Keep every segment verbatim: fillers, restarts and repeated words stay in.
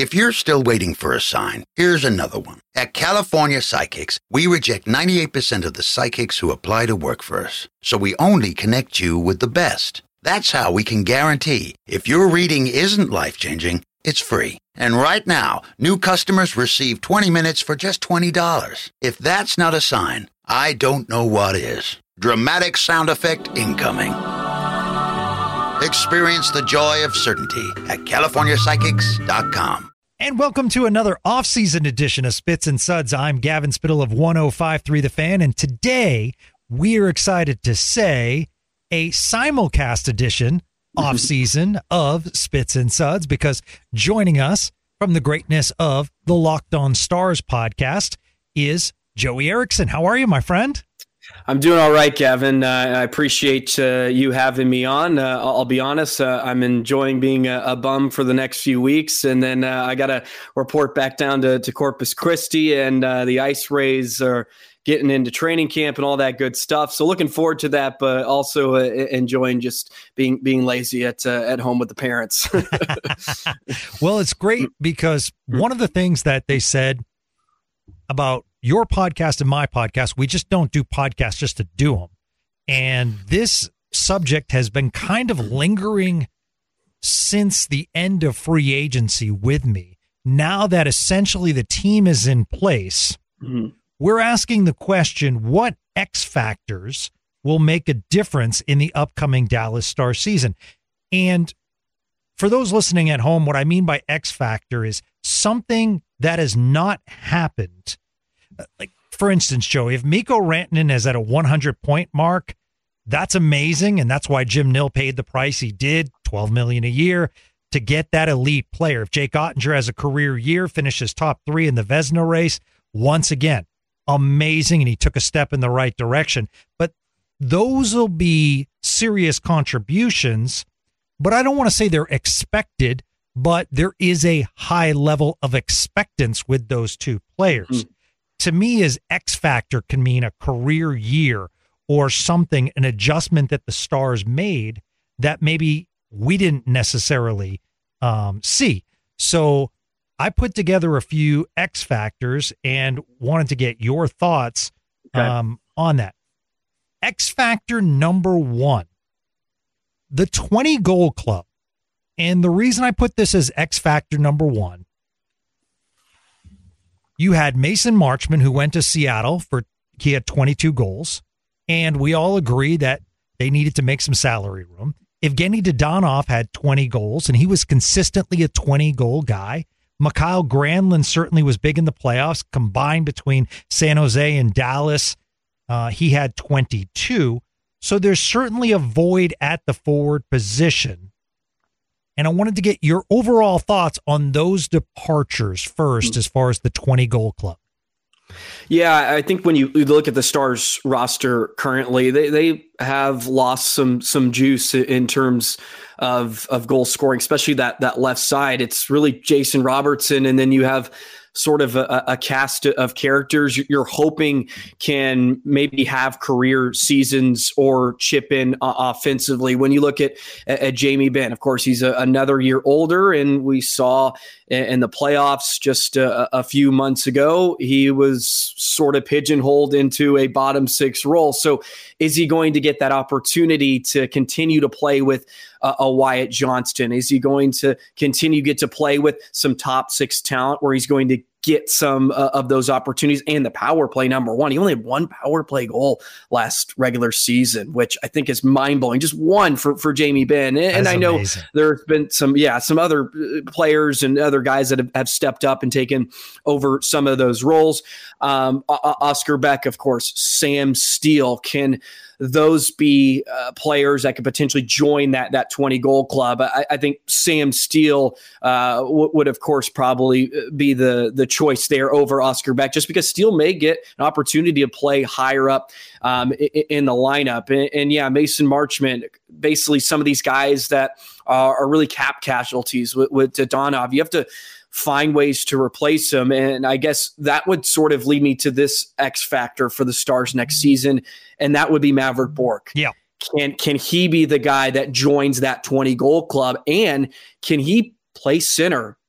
If you're still waiting for a sign, here's another one. At California Psychics, we reject ninety-eight percent of the psychics who apply to work for us. So we only connect you with the best. That's how we can guarantee if your reading isn't life-changing, it's free. And right now, new customers receive twenty minutes for just twenty dollars. If that's not a sign, I don't know what is. Dramatic sound effect incoming. Experience the joy of certainty at california psychics dot com. And welcome to another off-season edition of Spits and Suds. I'm Gavin Spittle of one oh five point three The Fan, and today we're excited to say a simulcast edition off-season of Spits and Suds, because joining us from the greatness of the Locked On Stars podcast is Joey Erickson. How are you, my friend? I'm doing all right, Gavin. Uh, I appreciate uh, you having me on. Uh, I'll be honest, uh, I'm enjoying being a, a bum for the next few weeks, and then uh, I got to report back down to, to Corpus Christi, and uh, the Ice Rays are getting into training camp and all that good stuff. So looking forward to that, but also uh, enjoying just being being lazy at uh, at home with the parents. Well, it's great because one of the things that they said about your podcast and my podcast, we just don't do podcasts just to do them. And this subject has been kind of lingering since the end of free agency with me. Now that essentially the team is in place, mm-hmm. we're asking the question, what X factors will make a difference in the upcoming Dallas Stars season? And for those listening at home, what I mean by X factor is something that has not happened. Like, for instance, Joey, if Mikko Rantanen is at a one hundred point mark, that's amazing. And that's why Jim Nill paid the price he did, twelve million dollars a year, to get that elite player. If Jake Ottinger has a career year, finishes top three in the Vezina race, once again, amazing. And he took a step in the right direction. But those will be serious contributions. But I don't want to say they're expected, but there is a high level of expectance with those two players. Mm-hmm. To me, as X factor can mean a career year or something, an adjustment that the Stars made that maybe we didn't necessarily um, see. So I put together a few X factors and wanted to get your thoughts okay. um, on that. X factor number one, the twenty goal club. And the reason I put this as X factor number one, you had Mason Marchment, who went to Seattle for, he had twenty-two goals, and we all agree that they needed to make some salary room. Evgeny Dadonov had twenty goals, and he was consistently a twenty-goal guy. Mikhail Granlund certainly was big in the playoffs, combined between San Jose and Dallas. Uh, he had twenty-two, so there's certainly a void at the forward position. And I wanted to get your overall thoughts on those departures first, as far as the twenty-goal club. Yeah, I think when you, you look at the Stars roster currently, they, they have lost some some juice in terms of of goal scoring, especially that that left side. It's really Jason Robertson, and then you have sort of a, a cast of characters you're hoping can maybe have career seasons or chip in uh, offensively. When you look at, at Jamie Benn, of course, he's a, another year older, and we saw in, in the playoffs just a, a few months ago, he was sort of pigeonholed into a bottom six role. So is he going to get that opportunity to continue to play with uh, a Wyatt Johnston? Is he going to continue to get to play with some top six talent where he's going to get some uh, of those opportunities? And the power play number one, he only had one power play goal last regular season, which I think is mind blowing. Just one for, for Jamie Benn. And, and I know amazing. There's been some, yeah, some other players and other guys that have, have stepped up and taken over some of those roles. Um, Oscar Beck, of course, Sam Steele. Can those be uh, players that could potentially join that that twenty goal club? I, I think Sam Steele uh, w- would, of course, probably be the the choice there over Oscar Beck, just because Steele may get an opportunity to play higher up um, in, in the lineup. And, and yeah, Mason Marchment, basically some of these guys that are, are really cap casualties with, with Dadonov. You have to find ways to replace him. And I guess that would sort of lead me to this X factor for the Stars next season, and that would be Mavrik Bourque. Yeah. Can can he be the guy that joins that twenty goal club, and can he play center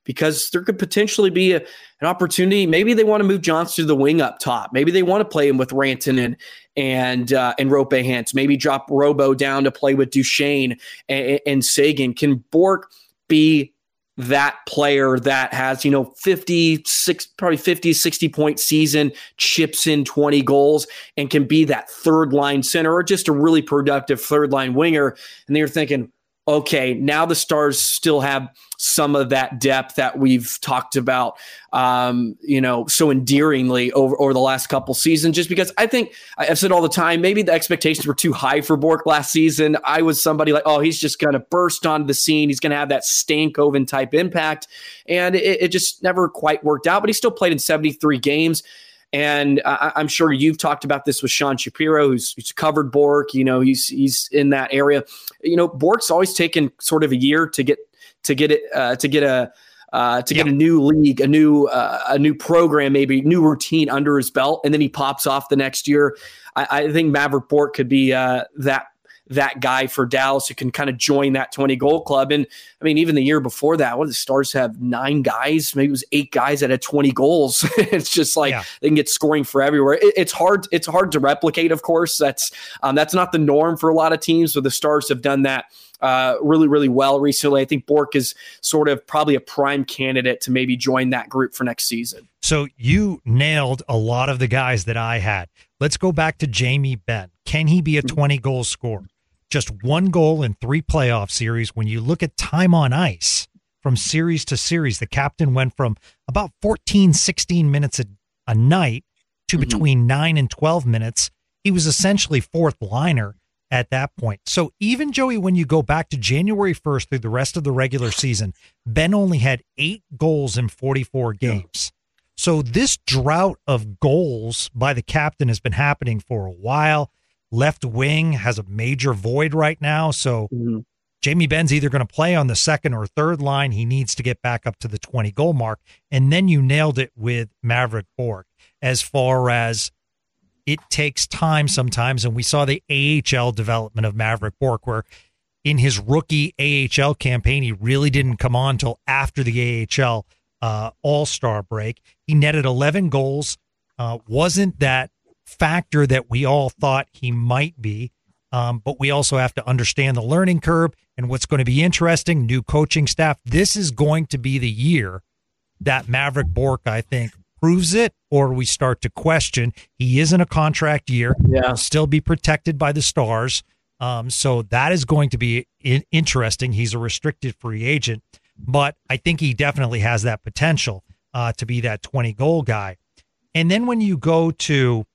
because there could potentially be a, an opportunity. Maybe they want to move Johnston to the wing up top. Maybe they want to play him with Rantanen and uh, and Rope Hantz. Maybe drop Robo down to play with Duchesne and, and Seguin. Can Bourque be that player that has, you know, fifty-six, probably fifty, sixty point season, chips in twenty goals, and can be that third line center or just a really productive third line winger? And they're thinking, okay, now the Stars still have some of that depth that we've talked about, um, you know, so endearingly over, over the last couple seasons, just because I think I've said all the time, maybe the expectations were too high for Bourque last season. I was somebody like, oh, he's just going to burst onto the scene. He's going to have that Stankoven type impact. And it, it just never quite worked out, but he still played in seventy-three games. And I, I'm sure you've talked about this with Sean Shapiro, who's, who's covered Bourque. You know, he's he's in that area. You know, Bourque's always taken sort of a year to get to get it uh, to get a uh, to get yep. a new league, a new uh, a new program, maybe new routine under his belt, and then he pops off the next year. I, I think Maverick Bourque could be uh, that. that guy for Dallas who can kind of join that twenty goal club. And I mean, even the year before that, what did the Stars have? Nine guys, maybe it was eight guys that had twenty goals. It's just like yeah. they can get scoring for everywhere. It, it's hard. It's hard to replicate. Of course, that's um, that's not the norm for a lot of teams, but the Stars have done that uh, really, really well recently. I think Bourque is sort of probably a prime candidate to maybe join that group for next season. So you nailed a lot of the guys that I had. Let's go back to Jamie Benn. Can he be a twenty goal scorer? Just one goal in three playoff series. When you look at time on ice from series to series, the captain went from about fourteen, sixteen minutes a, a night to mm-hmm. between nine and twelve minutes. He was essentially fourth liner at that point. So even, Joey, when you go back to January first through the rest of the regular season, Ben only had eight goals in forty-four games. Yeah. So this drought of goals by the captain has been happening for a while. Left wing has a major void right now. So mm-hmm. Jamie Benn's either going to play on the second or third line. He needs to get back up to the twenty goal mark. And then you nailed it with Maverick Bourque as far as it takes time sometimes. And we saw the A H L development of Maverick Bourque, where in his rookie A H L campaign, he really didn't come on until after the A H L uh, All-Star break. He netted eleven goals. Uh, wasn't that factor that we all thought he might be. Um, but we also have to understand the learning curve and what's going to be interesting, new coaching staff. This is going to be the year that Maverick Bourque, I think, proves it, or we start to question. He is in a contract year. Yeah. He'll still be protected by the Stars. Um, so that is going to be in- interesting. He's a restricted free agent, but I think he definitely has that potential uh, to be that twenty goal guy. And then when you go to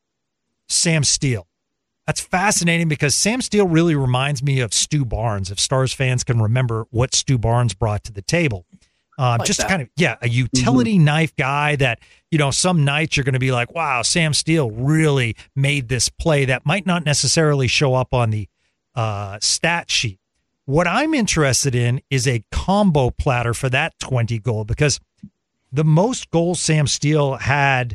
Sam Steele. That's fascinating because Sam Steele really reminds me of Stu Barnes, if Stars fans can remember what Stu Barnes brought to the table. Um, like just that. kind of, yeah, a utility mm-hmm. knife guy that, you know, some nights you're going to be like, wow, Sam Steele really made this play that might not necessarily show up on the uh, stat sheet. What I'm interested in is a combo platter for that twenty goal, because the most goals Sam Steele had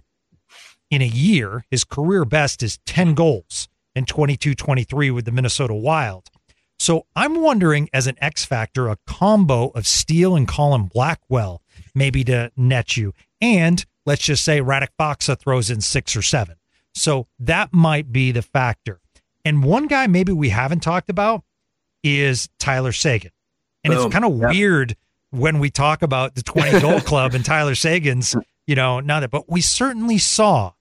in a year, his career best is ten goals in twenty-two twenty-three with the Minnesota Wild. So I'm wondering, as an X factor, a combo of Steele and Colin Blackwell maybe to net you. And let's just say Radek Faksa throws in six or seven. So that might be the factor. And one guy maybe we haven't talked about is Tyler Seguin. And Boom. It's kind of yeah. weird when we talk about the twenty goal club and Tyler Seguin's, you know, now that, but we certainly saw.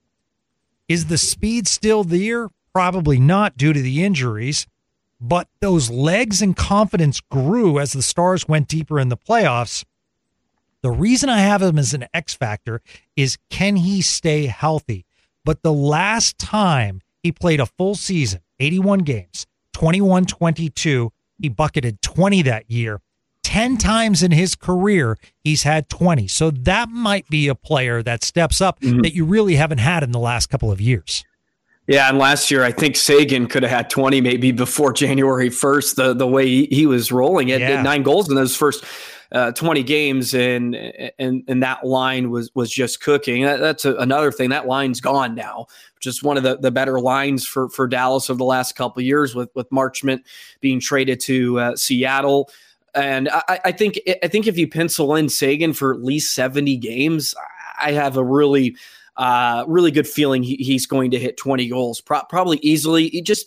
Is the speed still there? Probably not due to the injuries, but those legs and confidence grew as the Stars went deeper in the playoffs. The reason I have him as an X factor is, can he stay healthy? But the last time he played a full season, eighty-one games, twenty-one twenty-two, he bucketed twenty that year. ten times in his career, he's had twenty. So that might be a player that steps up mm-hmm. that you really haven't had in the last couple of years. Yeah, and last year I think Seguin could have had twenty maybe before January first, the the way he, he was rolling it. Yeah. Nine goals in those first uh, twenty games, and and and that line was was just cooking. That, that's a, another thing. That line's gone now, which is one of the, the better lines for, for Dallas over the last couple of years with, with Marchment being traded to uh, Seattle. And I, I think I think if you pencil in Seguin for at least seventy games, I have a really, uh, really good feeling he, he's going to hit twenty goals, Pro- probably easily. He just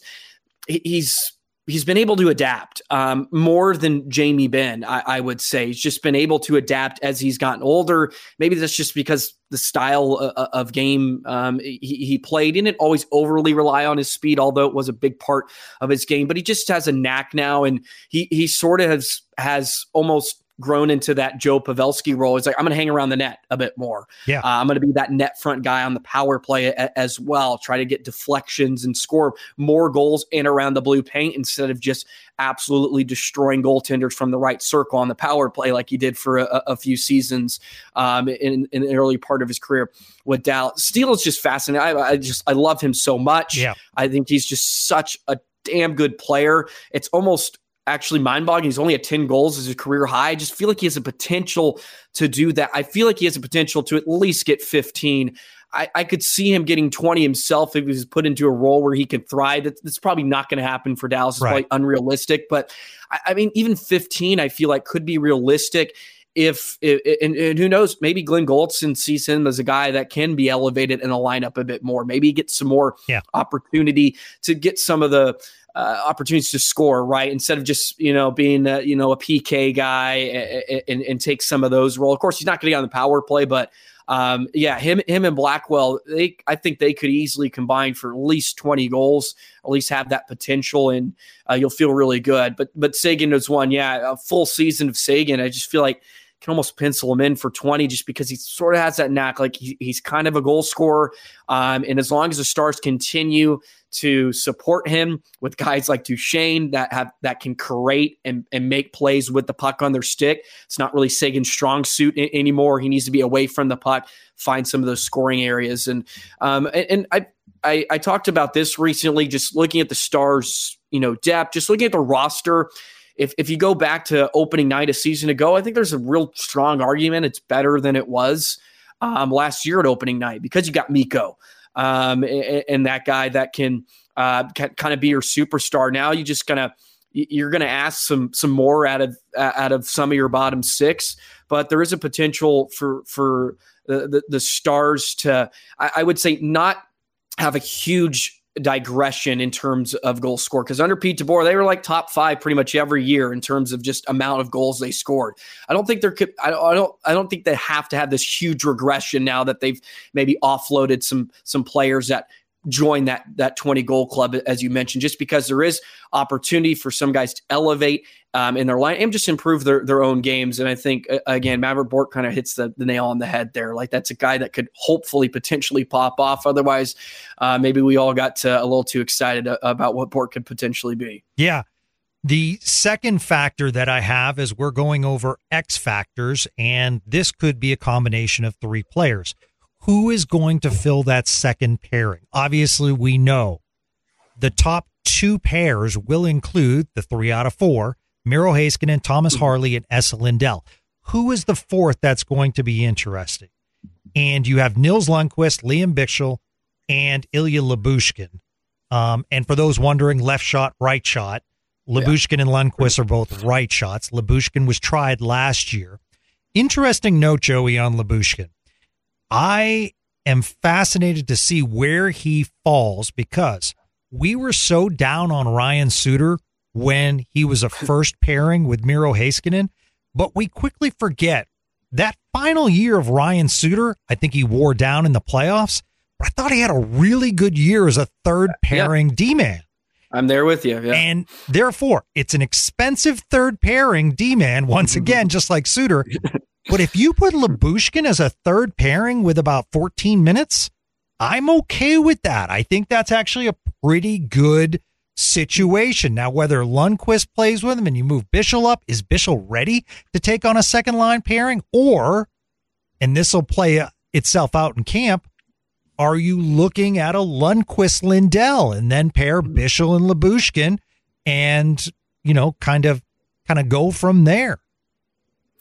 he's he's been able to adapt um, more than Jamie Benn, I, I would say. He's just been able to adapt as he's gotten older. Maybe that's just because the style of, of game um, he, he played. He didn't always overly rely on his speed, although it was a big part of his game. But he just has a knack now, and he he sort of has has almost grown into that Joe Pavelski role. It's like, I'm going to hang around the net a bit more. Yeah. Uh, I'm going to be that net front guy on the power play a, as well. Try to get deflections and score more goals in around the blue paint instead of just absolutely destroying goaltenders from the right circle on the power play like he did for a, a few seasons um, in, in the early part of his career with Dallas. Steele is just fascinating. I, I just, I love him so much. Yeah. I think he's just such a damn good player. It's almost actually mind-boggling. He's only at ten goals as his career high. I just feel like he has a potential to do that. I feel like he has a potential to at least get fifteen. I, I could see him getting twenty himself if he was put into a role where he could thrive. That's, that's probably not going to happen for Dallas. It's right. probably unrealistic. But, I, I mean, even fifteen, I feel like could be realistic. If, if and, and who knows, maybe Glenn Goldson sees him as a guy that can be elevated in a lineup a bit more. Maybe get some more yeah. opportunity to get some of the uh, opportunities to score, right? Instead of just, you know, being, a, you know, a P K guy and, and, and take some of those roles. Of course, he's not going to get on the power play, but um, yeah, him him and Blackwell, they I think they could easily combine for at least twenty goals, at least have that potential, and uh, you'll feel really good. But but Seguin is one, yeah, a full season of Seguin. I just feel like can almost pencil him in for twenty just because he sort of has that knack. Like he, he's kind of a goal scorer. Um, and as long as the Stars continue to support him with guys like Duchesne that have that can create and, and make plays with the puck on their stick, it's not really Seguin's strong suit I- anymore. He needs to be away from the puck, find some of those scoring areas. And um, and, and I, I I talked about this recently, just looking at the Stars, you know, depth, just looking at the roster. If if you go back to opening night a season ago, I think there's a real strong argument it's better than it was um, last year at opening night because you got Mikko um, and, and that guy that can, uh, can kind of be your superstar. Now you just gonna you're gonna ask some some more out of out of some of your bottom six, but there is a potential for for the the, the Stars to I, I would say not have a huge digression in terms of goal score, because under Pete DeBoer they were like top five pretty much every year in terms of just amount of goals they scored. I don't think there could I don't I don't I don't think they have to have this huge regression now that they've maybe offloaded some some players that join that that twenty goal club, as you mentioned, just because there is opportunity for some guys to elevate um, in their line and just improve their, their own games. And I think, uh, again, Maverick Bourque kind of hits the, the nail on the head there. Like that's a guy that could hopefully potentially pop off. Otherwise, uh, maybe we all got to a little too excited about what Bourque could potentially be. Yeah. The second factor that I have is we're going over X factors, and this could be a combination of three players. Who is going to fill that second pairing? Obviously, we know the top two pairs will include the three out of four, Miro Heiskanen, Thomas Harley, and Esa Lindell. Who is the fourth that's going to be interesting? And you have Nils Lundkvist, Liam Bichsel, and Ilya Lyubushkin. Um, and for those wondering, left shot, right shot, Lyubushkin yeah. and Lundkvist are both right shots. Lyubushkin was tried last year. Interesting note, Joey, on Lyubushkin. I am fascinated to see where he falls because we were so down on Ryan Suter when he was a first pairing with Miro Heiskanen, but we quickly forget that final year of Ryan Suter, I think he wore down in the playoffs, but I thought he had a really good year as a third pairing yeah. D-man. I'm there with you. Yeah. And therefore, it's an expensive third pairing D-man, once again, just like Suter. But if you put Lyubushkin as a third pairing with about fourteen minutes, I'm okay with that. I think that's actually a pretty good situation. Now, whether Lundkvist plays with him and you move Bichsel up, is Bichsel ready to take on a second line pairing? Or, and this will play itself out in camp, are you looking at a Lundkvist Lindell and then pair Bichsel and Lyubushkin and, you know, kind of kind of go from there?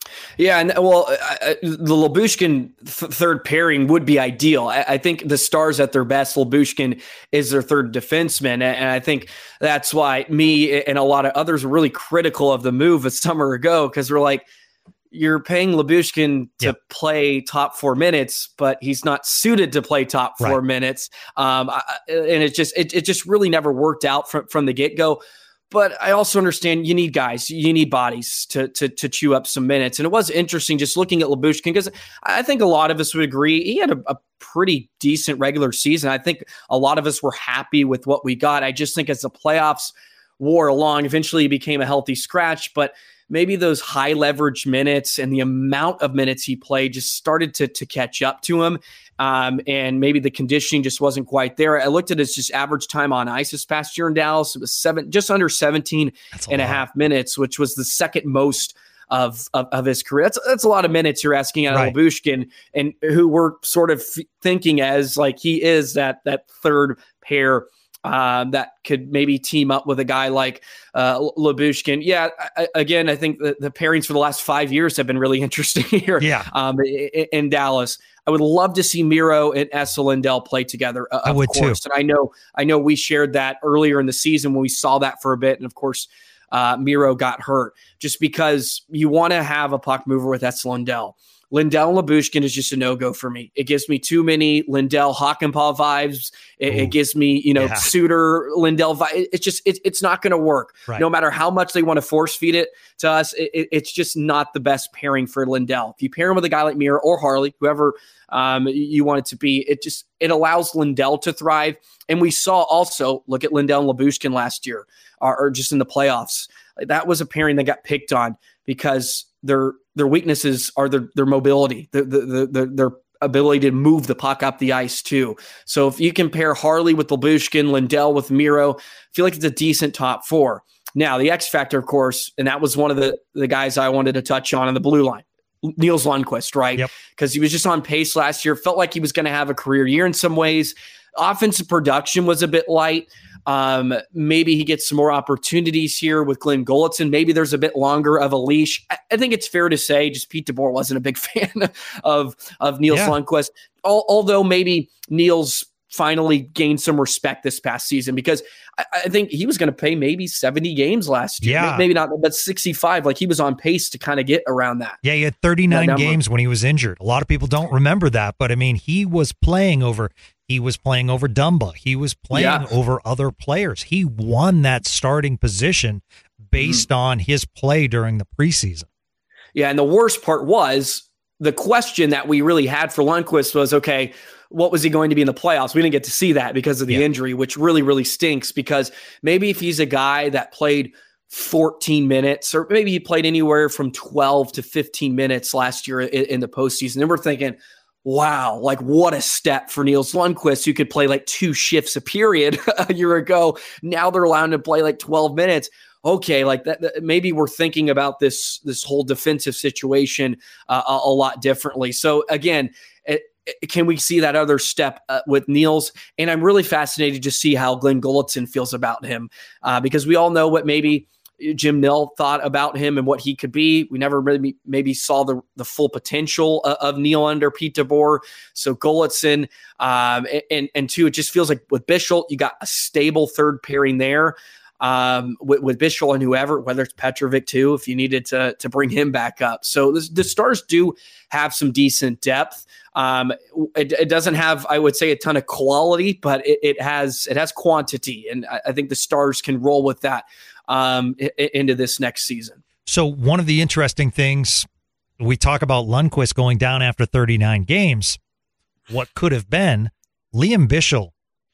Yeah, and well, I, the Lyubushkin th- third pairing would be ideal. I, I think the Stars at their best, Lyubushkin is their third defenseman, and I think that's why me and a lot of others were really critical of the move a summer ago, because we're like, you're paying Lyubushkin to yep. play top four minutes, but he's not suited to play top four right. minutes, um, I, and it just it, it just really never worked out from from the get go. But I also understand you need guys, you need bodies to to to chew up some minutes. And it was interesting just looking at Lyubushkin, because I think a lot of us would agree he had a, a pretty decent regular season. I think a lot of us were happy with what we got. I just think as the playoffs wore along, eventually he became a healthy scratch, but maybe those high leverage minutes and the amount of minutes he played just started to to catch up to him. Um, and maybe the conditioning just wasn't quite there. I looked at his just average time on ice this past year in Dallas. It was seven, just under seventeen a and lot. a half minutes, which was the second most of, of, of his career. That's, that's a lot of minutes you're asking out of right. Lyubushkin, and who we're sort of f- thinking as like he is that, that third pair Um, that could maybe team up with a guy like uh, Lyubushkin. Yeah, I, again, I think the, the pairings for the last five years have been really interesting here yeah. um, in, in Dallas. I would love to see Miro and Esa Lindell play together, uh, I of would course. too. And I know, I know we shared that earlier in the season when we saw that for a bit. And of course, uh, Miro got hurt, just because you want to have a puck mover with Esa Lindell. Lindell and Lyubushkin is just a no-go for me. It gives me too many Lindell Hakanpää vibes. It, it gives me, you know, yeah. Suter, Lindell vibes. It's just, it, it's not going to work. Right. No matter how much they want to force feed it to us, it, it, it's just not the best pairing for Lindell. If you pair him with a guy like Miro or Harley, whoever um, you want it to be, it just, it allows Lindell to thrive. And we saw also, look at Lindell and Lyubushkin last year, or, or just in the playoffs. That was a pairing that got picked on because their their weaknesses are their their mobility, the, the, the, the, their ability to move the puck up the ice too. So if you compare Harley with Lyubushkin, Lindell with Miro, I feel like it's a decent top four. Now, the X factor, of course, and that was one of the, the guys I wanted to touch on in the blue line, Nils Lundkvist, right? Because yep. he was just on pace last year. Felt like he was going to have a career year in some ways. Offensive production was a bit light. Um, maybe he gets some more opportunities here with Glenn Gulutzan. Maybe there's a bit longer of a leash. I, I think it's fair to say just Pete DeBoer wasn't a big fan of, of Nils yeah. Lundkvist. Al- although maybe Nils finally gained some respect this past season, because I, I think he was going to play maybe seventy games last year. Yeah. Maybe not, but sixty-five. Like he was on pace to kind of get around that. Yeah, he had thirty-nine games when he was injured. A lot of people don't remember that, but I mean, he was playing over He was playing over Dumba. He was playing yeah. over other players. He won that starting position based mm-hmm. on his play during the preseason. Yeah, and the worst part was the question that we really had for Lundkvist was, okay, what was he going to be in the playoffs? We didn't get to see that because of the yeah. injury, which really, really stinks, because maybe if he's a guy that played fourteen minutes, or maybe he played anywhere from twelve to fifteen minutes last year in, in the postseason, and we're thinking, wow, like what a step for Nils Lundkvist, who could play like two shifts a period a year ago. Now they're allowed to play like twelve minutes. Okay, like that, that maybe we're thinking about this this whole defensive situation uh, a, a lot differently. So again, it, it, can we see that other step uh, with Nils? And I'm really fascinated to see how Glenn Gulutzan feels about him, uh, because we all know what maybe Jim Nill thought about him and what he could be. We never really maybe saw the, the full potential of, of Neil under Pete DeBoer. So Gulutzan, um, and, and two, it just feels like with Bischel, you got a stable third pairing there um, with, with Bischel and whoever, whether it's Petrovic too, if you needed to, to bring him back up. So this, the Stars do have some decent depth. Um, it, it doesn't have, I would say, a ton of quality, but it, it has, it has quantity. And I, I think the Stars can roll with that um, I- into this next season. So one of the interesting things, we talk about Lundkvist going down after thirty-nine games. What could have been Liam Bischel.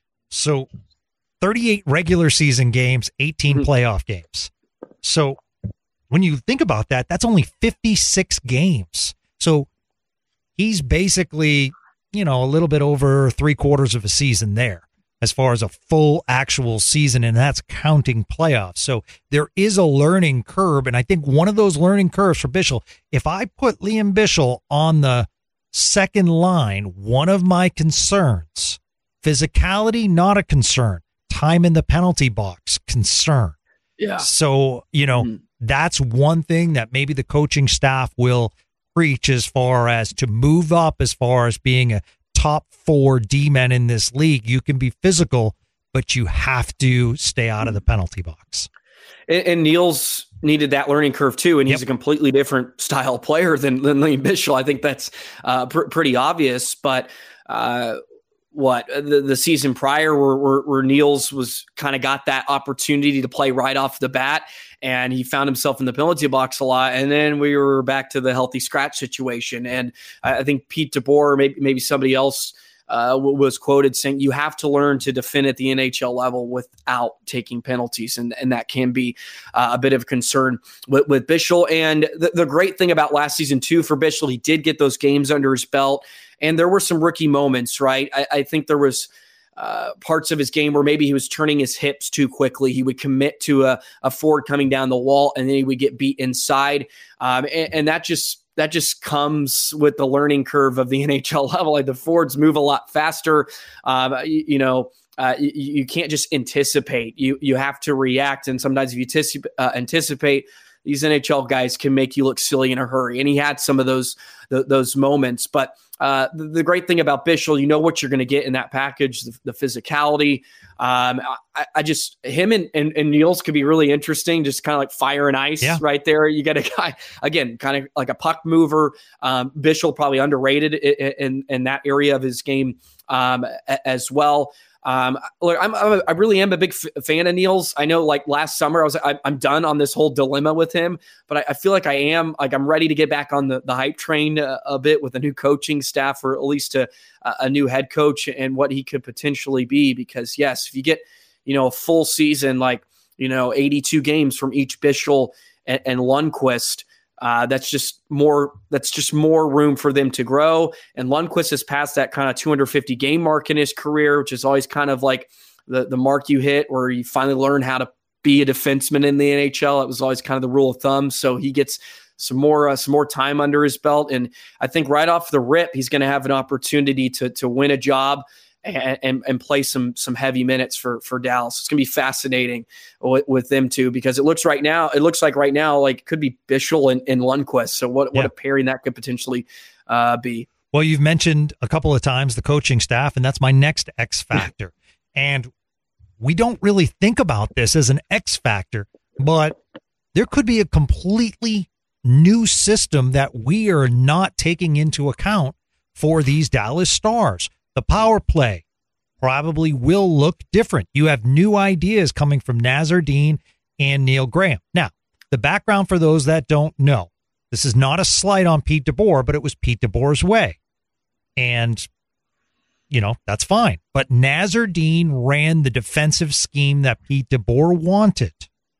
So thirty-eight regular season games, eighteen mm-hmm. playoff games. So when you think about that, that's only fifty-six games. So he's basically, you know, a little bit over three quarters of a season there as far as a full actual season, and that's counting playoffs. So there is a learning curve, and I think one of those learning curves for Bischel, if I put Liam Bischel on the second line, one of my concerns, physicality, not a concern. Time in the penalty box, concern. Yeah. So, you know, mm-hmm. that's one thing that maybe the coaching staff will preach as far as to move up as far as being a top four D-men in this league. You can be physical, but you have to stay out of the penalty box. And, and Niels needed that learning curve too, and he's yep. a completely different style player than, than Liam Bichsel. I think that's uh, pr- pretty obvious, but uh, what the, the season prior where, where, where Niels was kind of got that opportunity to play right off the bat, and he found himself in the penalty box a lot. And then we were back to the healthy scratch situation. And I think Pete DeBoer, maybe, maybe somebody else uh, was quoted saying, you have to learn to defend at the N H L level without taking penalties. And, and that can be uh, a bit of a concern with, with Bichsel. And the, the great thing about last season too, for Bichsel, he did get those games under his belt. And there were some rookie moments, right? I, I think there was uh, parts of his game where maybe he was turning his hips too quickly. He would commit to a, a forward coming down the wall, and then he would get beat inside. Um, and, and that just that just comes with the learning curve of the N H L level. Like the forwards move a lot faster. Um, you, you know, uh, you, you can't just anticipate. You you have to react. And sometimes if you tis- uh, anticipate, these N H L guys can make you look silly in a hurry. And he had some of those th- those moments. But uh, the, the great thing about Bichsel, you know what you're going to get in that package, the, the physicality. Um, I, I just, him and, and, and Niels could be really interesting, just kind of like fire and ice yeah. right there. You get a guy, again, kind of like a puck mover. Um, Bichsel probably underrated in, in, in that area of his game um, as well. Um, look, I'm, I'm a, I really am a big f- fan of Niels. I know, like last summer, I was I, I'm done on this whole dilemma with him, but I, I feel like I am like I'm ready to get back on the, the hype train a, a bit with a new coaching staff, or at least a, a new head coach, and what he could potentially be. Because yes, if you get you know a full season, like you know eighty-two games from each Bichsel and, and Lundqvist. Uh, that's just more. That's just more room for them to grow. And Lundqvist has passed that kind of two hundred fifty game mark in his career, which is always kind of like the the mark you hit where you finally learn how to be a defenseman in the N H L. It was always kind of the rule of thumb. So he gets some more uh, some more time under his belt, and I think right off the rip, he's going to have an opportunity to to win a job. And, and and play some some heavy minutes for for Dallas. It's gonna be fascinating with, with them too, because it looks right now it looks like right now like it could be Bichsel and, and Lundqvist. So what yeah. what a pairing that could potentially uh, be. Well, you've mentioned a couple of times the coaching staff, and that's my next X factor. And we don't really think about this as an X factor, but there could be a completely new system that we are not taking into account for these Dallas Stars. The power play probably will look different. You have new ideas coming from Nazar Dean and Neil Graham. Now, the background for those that don't know, this is not a slight on Pete DeBoer, but it was Pete DeBoer's way. And, you know, that's fine. But Nazar Dean ran the defensive scheme that Pete DeBoer wanted.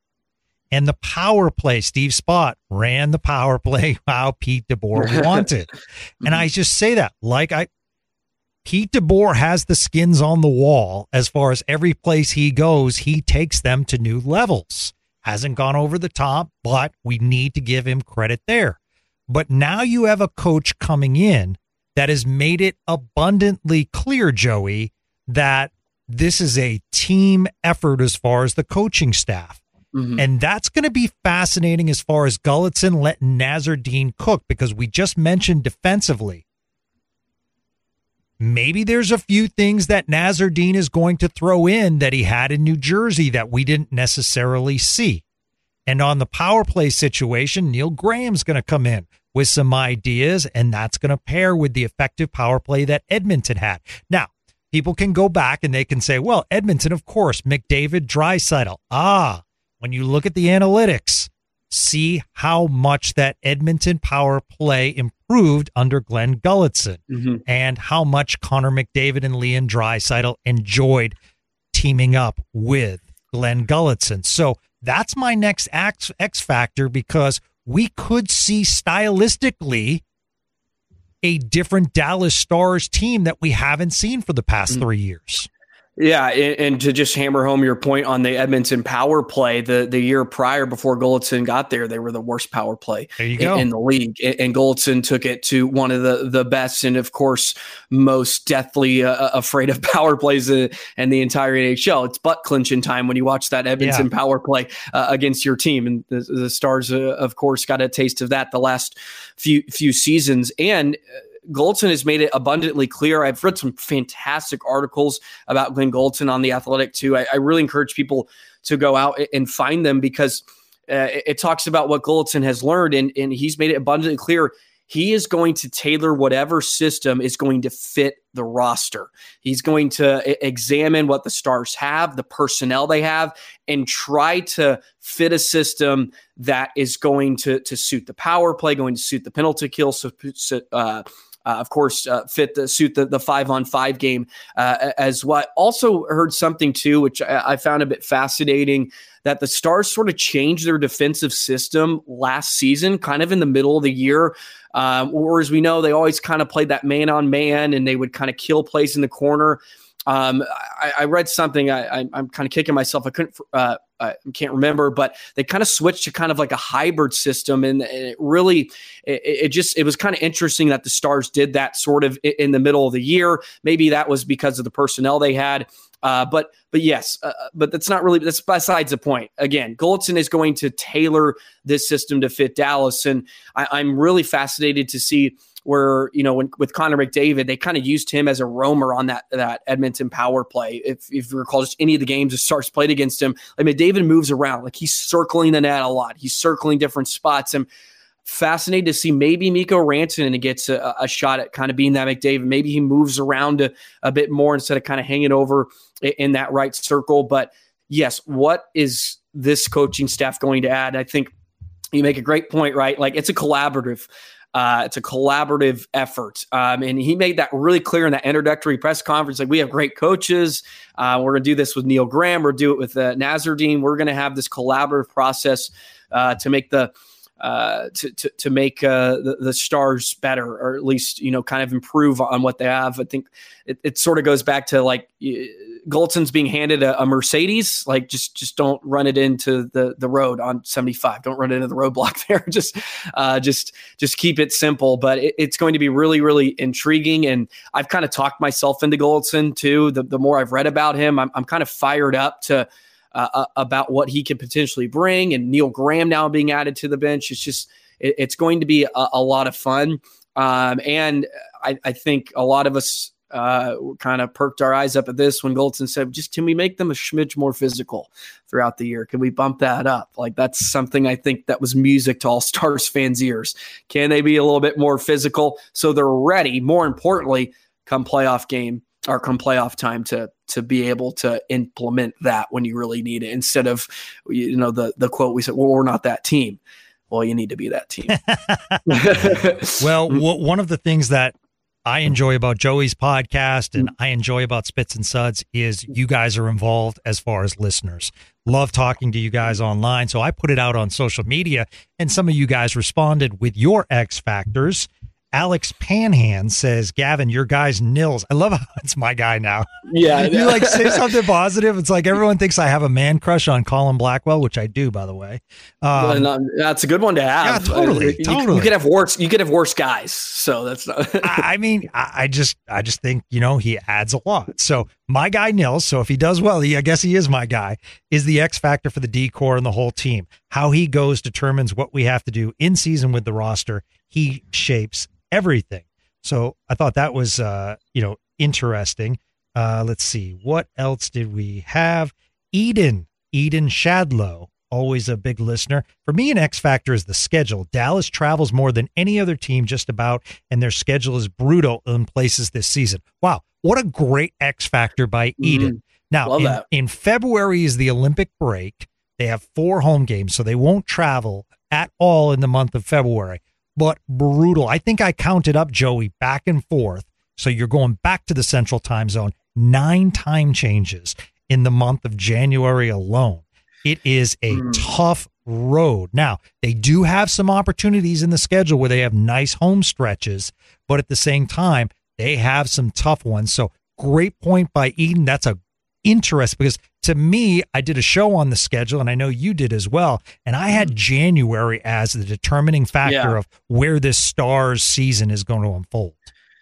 And the power play, Steve Spott ran the power play how Pete DeBoer wanted. And I just say that like I... Pete DeBoer has the skins on the wall as far as every place he goes, he takes them to new levels. Hasn't gone over the top, but we need to give him credit there. But now you have a coach coming in that has made it abundantly clear, Joey, that this is a team effort as far as the coaching staff. Mm-hmm. And that's going to be fascinating as far as Gulutzan letting Nazar Dean cook, because we just mentioned defensively. Maybe there's a few things that Nazar Dean is going to throw in that he had in New Jersey that we didn't necessarily see. And on the power play situation, Neil Graham's going to come in with some ideas, and that's going to pair with the effective power play that Edmonton had. Now, people can go back and they can say, well, Edmonton, of course, McDavid, Draisaitl. Ah, when you look at the analytics, see how much that Edmonton power play improved under Glenn Gulutzan, mm-hmm. and how much Connor McDavid and Leon Draisaitl enjoyed teaming up with Glenn Gulutzan. So that's my next X, X factor, because we could see stylistically a different Dallas Stars team that we haven't seen for the past mm-hmm. three years. Yeah, and, and to just hammer home your point on the Edmonton power play, the the year prior before Gulutzan got there, they were the worst power play there you in, go. in the league. And, and Gulutzan took it to one of the, the best and, of course, most deathly uh, afraid of power plays uh, and the entire N H L. It's butt clinching time when you watch that Edmonton Yeah. power play uh, against your team. And the, the Stars, uh, of course, got a taste of that the last few few seasons. And uh, Gulutzan has made it abundantly clear. I've read some fantastic articles about Glenn Gulutzan on The Athletic too. I, I really encourage people to go out and find them because uh, it, it talks about what Gulutzan has learned, and, and he's made it abundantly clear he is going to tailor whatever system is going to fit the roster. He's going to examine what the Stars have, the personnel they have, and try to fit a system that is going to, to suit the power play, going to suit the penalty kill, so, uh, Uh, of course, uh, fit the suit the, the five on five game uh, as well. Also heard something too, which I, I found a bit fascinating, that the Stars sort of changed their defensive system last season, kind of in the middle of the year. Um, or as we know, they always kind of played that man on man, and they would kind of kill plays in the corner. Um, I, I read something. I, I, I'm kind of kicking myself. I couldn't, uh, I can't remember, but they kind of switched to kind of like a hybrid system, and it really, it, it just, it was kind of interesting that the Stars did that sort of in the middle of the year. Maybe that was because of the personnel they had. Uh, but, but yes, uh, but that's not really, that's besides the point. Again, Gulutzan is going to tailor this system to fit Dallas, and I, I'm really fascinated to see where, you know, when, with Connor McDavid, they kind of used him as a roamer on that that Edmonton power play. If, if you recall, just any of the games the Stars played against him, like McDavid moves around, like he's circling the net a lot. He's circling different spots. And fascinated to see maybe Mikko Rantanen gets a, a shot at kind of being that McDavid. Maybe he moves around a, a bit more instead of kind of hanging over in, in that right circle. But yes, what is this coaching staff going to add? I think you make a great point, right? Like it's a collaborative. Uh, it's a collaborative effort. Um, and he made that really clear in that introductory press conference. Like, we have great coaches. Uh, we're going to do this with Neil Graham. We're do it with uh, Nazardine. We're going to have this collaborative process uh, to make the uh, to, to, to make uh, the, the Stars better, or at least, you know, kind of improve on what they have. I think it, it sort of goes back to like Gulutzan's being handed a, a Mercedes, like just, just don't run it into the, the road on seventy-five. Don't run it into the roadblock there. just, uh, just, just keep it simple, but it, it's going to be really, really intriguing. And I've kind of talked myself into Gulutzan too. The, the more I've read about him, I'm, I'm kind of fired up to, Uh, about what he could potentially bring, and Neil Graham now being added to the bench. It's just, it, it's going to be a, a lot of fun. Um, and I, I think a lot of us uh, kind of perked our eyes up at this when Gulutzan said, just, can we make them a smidge more physical throughout the year? Can we bump that up? Like, that's something I think that was music to all Stars fans' ears. Can they be a little bit more physical so they're ready, more importantly, come playoff game or come playoff time to to be able to implement that when you really need it, instead of, you know, the the quote we said, well, we're not that team. Well, you need to be that team. Well, w- one of the things that I enjoy about Joey's podcast and I enjoy about Spits and Suds is you guys are involved as far as listeners. Love talking to you guys online. So I put it out on social media, and some of you guys responded with your X factors. Alex Panhan says, Gavin, your guy's Nils. I love how it's my guy now. Yeah. You like say something positive. It's like everyone thinks I have a man crush on Colin Blackwell, which I do, by the way. Um, well, no, that's a good one to have. Yeah, totally. You, totally. you could have worse. You could have worse guys. So that's not. I, I mean, I, I just, I just think, you know, he adds a lot. So my guy Nils. So if he does well, he, I guess he is my guy. Is the X factor for the D-core and the whole team. How he goes determines what we have to do in season with the roster. He shapes everything. So I thought that was, uh, you know, interesting. Uh, let's see. What else did we have? Eden, Eden Shadlow, always a big listener. For me, an X factor is the schedule. Dallas travels more than any other team just about, and their schedule is brutal in places this season. Wow. What a great X factor by mm-hmm. Eden. Now, in, in February is the Olympic break. They have four home games, so they won't travel at all in the month of February. But brutal. I think I counted up, Joey, back and forth. So you're going back to the central time zone, nine time changes in the month of January alone. It is a mm. tough road. Now, they do have some opportunities in the schedule where they have nice home stretches, but at the same time, they have some tough ones. So great point by Eden. That's a interesting because to me, I did a show on the schedule, and I know you did as well. And I had January as the determining factor Yeah. of where this Stars season is going to unfold.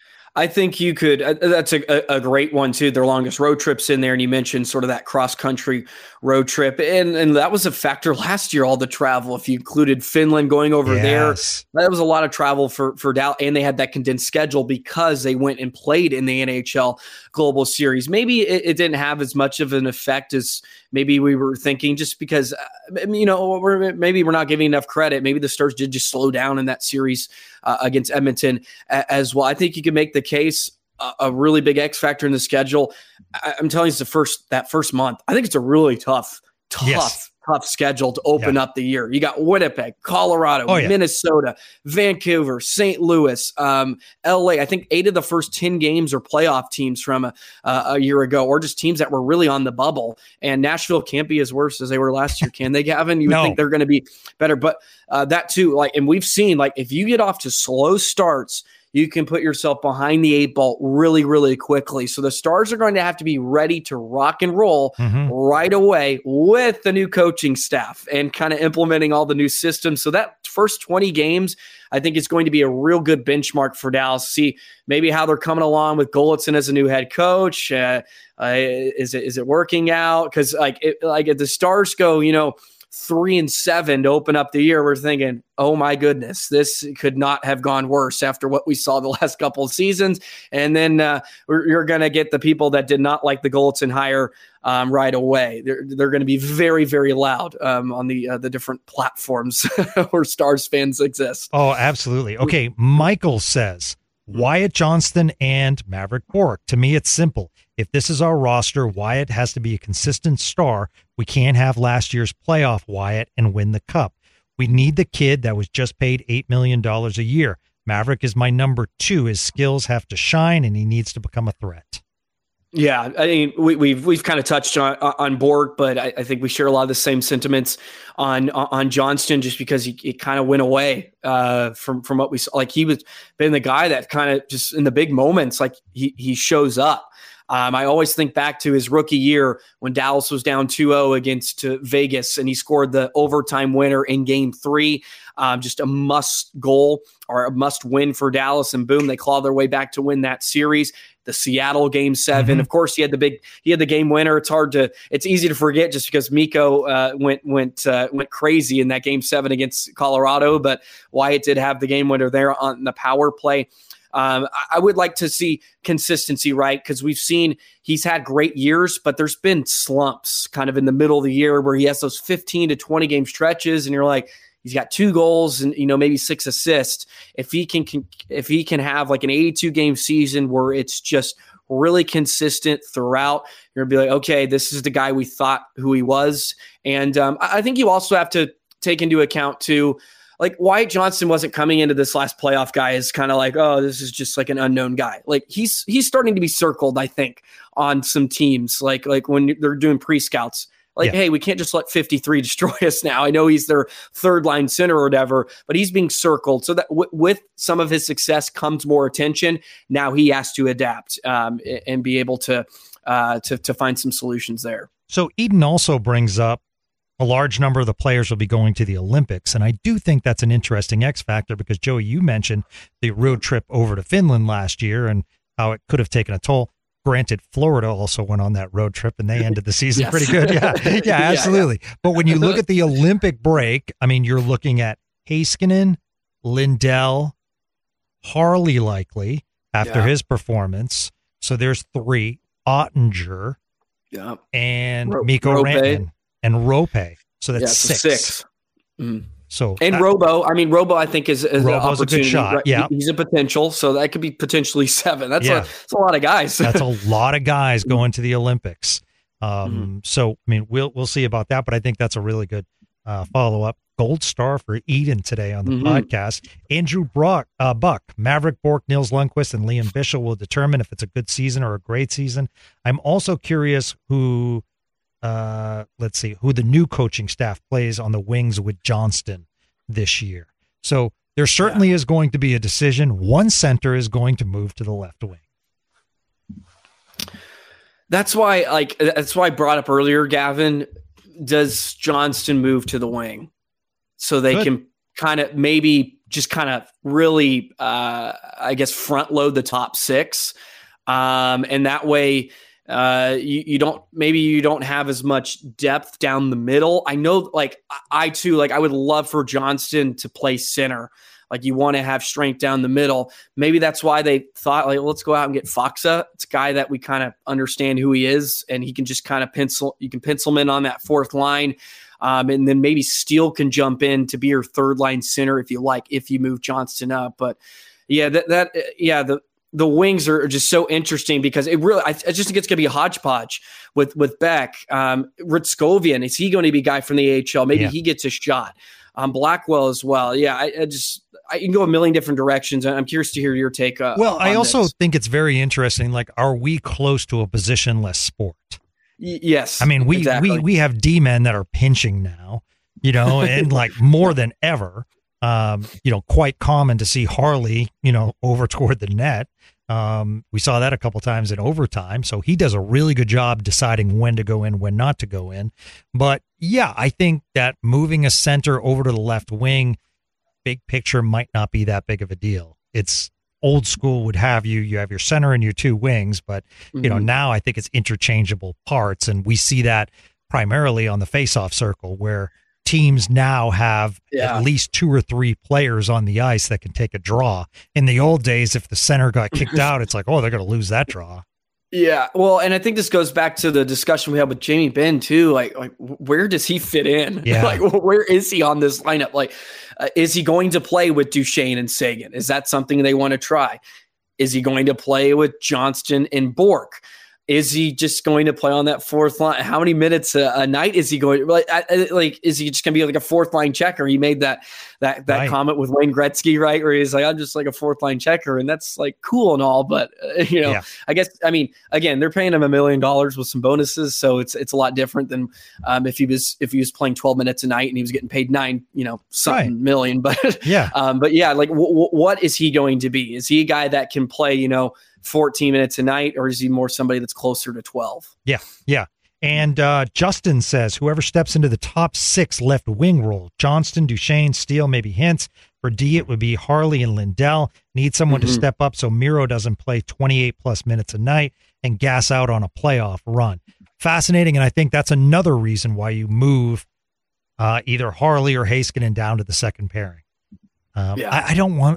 I think you could, uh, that's a, a great one too. Their longest road trips in there. And you mentioned sort of that cross country road trip. And, and that was a factor last year, all the travel. If you included Finland going over Yes. there, that was a lot of travel for, for Dallas. And they had that condensed schedule because they went and played in the N H L Global Series. Maybe it, it didn't have as much of an effect as maybe we were thinking, just because, uh, you know, we're, maybe we're not giving enough credit. Maybe the Stars did just slow down in that series uh, against Edmonton a, as well. I think you can make the case uh, a really big X factor in the schedule. I, I'm telling you, it's the first, that first month. I think it's a really tough, tough, Yes. tough schedule to open Yeah. up the year. You got Winnipeg, Colorado, Oh, yeah. Minnesota, Vancouver, Saint Louis, um, L A. I think eight of the first ten games are playoff teams from a, uh, a year ago, or just teams that were really on the bubble. And Nashville can't be as worse as they were last year, can they, Gavin? You would No. think they're going to be better, but uh, that too, like, and we've seen, like, if you get off to slow starts, you can put yourself behind the eight ball really, really quickly. So the Stars are going to have to be ready to rock and roll Mhm. right away with the new coaching staff and kind of implementing all the new systems. So that first twenty games, I think it's going to be a real good benchmark for Dallas. See maybe how they're coming along with Golitzin as a new head coach. Uh, uh, is it is it working out? Because like it, like if the Stars go, you know, three and seven to open up the year, we're thinking, oh my goodness, this could not have gone worse after what we saw the last couple of seasons. And then uh, we're, you're going to get the people that did not like the Golitzin hire um, right away. They're they're going to be very, very loud um, on the uh, the different platforms where Stars fans exist. Oh, absolutely. Okay, Michael says Wyatt Johnston and Maverick Bourque. To me, it's simple. If this is our roster, Wyatt has to be a consistent star. We can't have last year's playoff Wyatt and win the cup. We need the kid that was just paid eight million dollars a year. Maverick is my number two. His skills have to shine, and he needs to become a threat. Yeah, I mean, we, we've we've kind of touched on on Borg, but I, I think we share a lot of the same sentiments on on Johnston, just because he, he kind of went away uh, from from what we saw. Like, he was been the guy that kind of just in the big moments, like he he shows up. Um, I always think back to his rookie year when Dallas was down two oh against uh, Vegas, and he scored the overtime winner in game three. Um, just a must goal or a must win for Dallas, and boom, they claw their way back to win that series. The Seattle game seven, Mm-hmm. of course, he had the big, he had the game winner. It's hard to, it's easy to forget just because Mikko uh, went went uh, went crazy in that game seven against Colorado, but Wyatt did have the game winner there on the power play. Um, I would like to see consistency, right? Because we've seen he's had great years, but there's been slumps kind of in the middle of the year where he has those fifteen to twenty game stretches, and you're like, he's got two goals and, you know, maybe six assists. If he can, can if he can have like an eighty-two game season where it's just really consistent throughout, you're gonna be like, okay, this is the guy we thought who he was. And um, I I think you also have to take into account too, like Wyatt Johnston wasn't coming into this last playoff guy as kind of like, oh, this is just like an unknown guy. Like he's he's starting to be circled, I think, on some teams, like like when they're doing pre-scouts. Like, Yeah. hey, we can't just let fifty-three destroy us now. I know he's their third line center or whatever, but he's being circled. So that w- with some of his success comes more attention. Now he has to adapt um, and be able to, uh, to to find some solutions there. So Eden also brings up a large number of the players will be going to the Olympics. And I do think that's an interesting X factor because, Joey, you mentioned the road trip over to Finland last year and how it could have taken a toll. Granted, Florida also went on that road trip and they ended the season Yes. pretty good. Yeah, yeah, Yeah, absolutely. But when you look at the Olympic break, I mean, you're looking at Heiskanen, Lindell, Harley likely after Yeah. his performance. So there's three, Ottinger Yeah. and Ro- Mikko Rope. Rantanen and Rope. So that's Yeah, so six. six. Mhm. So And that- Robo, I mean, Robo, I think is, is an Robo's a good opportunity. shot, right? yeah. He- he's a potential, so that could be potentially seven. That's, Yeah. a, that's a lot of guys. that's a lot of guys going to the Olympics. Um, Mm-hmm. So, I mean, we'll we'll see about that, but I think that's a really good uh, follow up. Gold star for Eden today on the Mhm. podcast. Andrew Brock, uh, Buck, Maverick Bourque, Nils Lundqvist, and Liam Bishop will determine if it's a good season or a great season. I'm also curious who, uh, let's see, who the new coaching staff plays on the wings with Johnston this year. So there certainly is going to be a decision. One center is going to move to the left wing. That's why, like, that's why I brought up earlier, Gavin. Does Johnston move to the wing so they Good. can kind of maybe just kind of really, uh, I guess, front load the top six, um, and that way uh, you, you don't maybe you don't have as much depth down the middle. I know, like I too, like I would love for Johnston to play center. Like you want to have strength down the middle. Maybe that's why they thought, like, let's go out and get Foxa. It's a guy that we kind of understand who he is, and he can just kind of pencil. You can pencil him in on that fourth line, um, and then maybe Steele can jump in to be your third line center if you like, if you move Johnston up. But yeah, that that yeah the the wings are just so interesting because it really. I, I just think it's going to be a hodgepodge with with Beck, um, Ritskovian. Is he going to be a guy from the A H L? Maybe yeah. he gets a shot. Um, Blackwell as well. Yeah, I, I just. I can go a million different directions. I'm curious to hear your take. Uh, well, I also this. think it's very interesting. Like, are we close to a positionless sport? Y- yes. I mean, we, exactly. we, we have D men that are pinching now, you know, and like more than ever, um, you know, quite common to see Harley, you know, over toward the net. Um, we saw that a couple times in overtime. So he does a really good job deciding when to go in, when not to go in. But yeah, I think that moving a center over to the left wing, big picture, might not be that big of a deal. It's old school would have you, you have your center and your two wings, but you know, mm-hmm. now I think it's interchangeable parts. And we see that primarily on the faceoff circle where teams now have yeah. at least two or three players on the ice that can take a draw. In the old days, if the center got kicked out, it's like, oh, they're going to lose that draw. Yeah, well, and I think this goes back to the discussion we had with Jamie Benn too. Like, like where does he fit in? Yeah. Like, where is he on this lineup? Like, uh, is he going to play with Duchesne and Sagan? Is that something they want to try? Is he going to play with Johnston and Bork? Is he just going to play on that fourth line? How many minutes a, a night is he going? Like, like, is he just going to be like a fourth line checker? He made that that that right. comment with Wayne Gretzky, right? Where he's like, "I'm just like a fourth line checker," and that's like cool and all, but uh, you know, yeah. I guess I mean, again, they're paying him a million dollars with some bonuses, so it's it's a lot different than um, if he was if he was playing twelve minutes a night and he was getting paid nine, you know, something right. million. But yeah, um, but yeah, like, w- w- what is he going to be? Is he a guy that can play, you know, fourteen minutes a night, or is he more somebody that's closer to twelve? Yeah, yeah. And uh, Justin says, whoever steps into the top six left wing role, Johnston, Duchesne, Steele, maybe Hintz. For D, it would be Harley and Lindell. Need someone mm-hmm. to step up so Miro doesn't play twenty-eight plus minutes a night and gas out on a playoff run. Fascinating, and I think that's another reason why you move uh, either Harley or Heiskanen down to the second pairing. Um, yeah. I, I don't want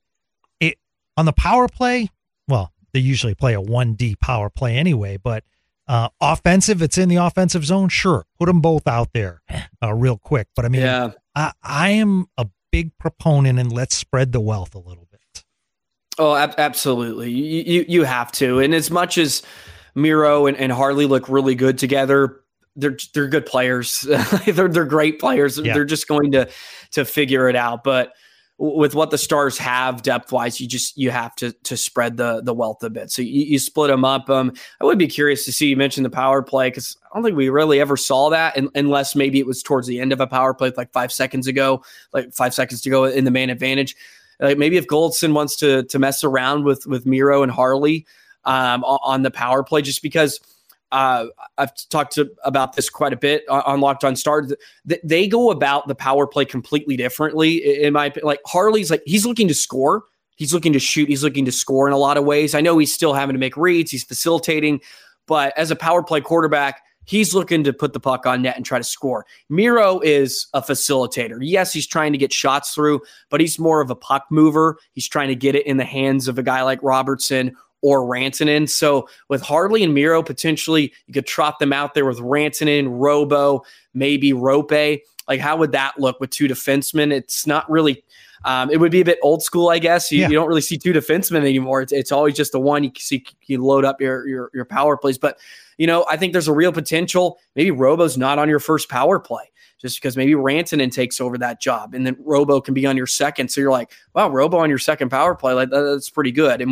it on the power play. Well, they usually play a one D power play anyway, but uh, offensive, it's in the offensive zone. Sure. Put them both out there uh, real quick. But I mean, yeah. I, I am a big proponent and let's spread the wealth a little bit. Oh, ab- absolutely. You, you, you have to. And as much as Miro and, and Harley look really good together, they're, they're good players. they're, they're great players. Yeah. They're just going to, to figure it out. But with what the Stars have depth wise, you just you have to to spread the the wealth a bit. So you, you split them up. Um, I would be curious to see you mention the power play because I don't think we really ever saw that in, unless maybe it was towards the end of a power play, like five seconds ago, like five seconds to go in the man advantage. Like maybe if Goldson wants to to mess around with with Miro and Harley um, on, on the power play, just because. Uh, I've talked to, about this quite a bit on, on Locked On Stars. They, they go about the power play completely differently. In my opinion, like Harley's like, he's looking to score. He's looking to shoot. He's looking to score in a lot of ways. I know he's still having to make reads. He's facilitating, but as a power play quarterback, he's looking to put the puck on net and try to score. Miro is a facilitator. Yes, he's trying to get shots through, but he's more of a puck mover. He's trying to get it in the hands of a guy like Robertson or Rantanen. So with Harley and Miro, potentially you could trot them out there with Rantanen, Robo, maybe Rope. Like how would that look with two defensemen? It's not really, um, it would be a bit old school, I guess. You, yeah. you don't really see two defensemen anymore. It's, it's always just the one. You see, you load up your, your, your power plays. But, you know, I think there's a real potential. Maybe Robo's not on your first power play just because maybe Rantanen takes over that job and then Robo can be on your second. So you're like, wow, Robo on your second power play. Like that's pretty good. And we've,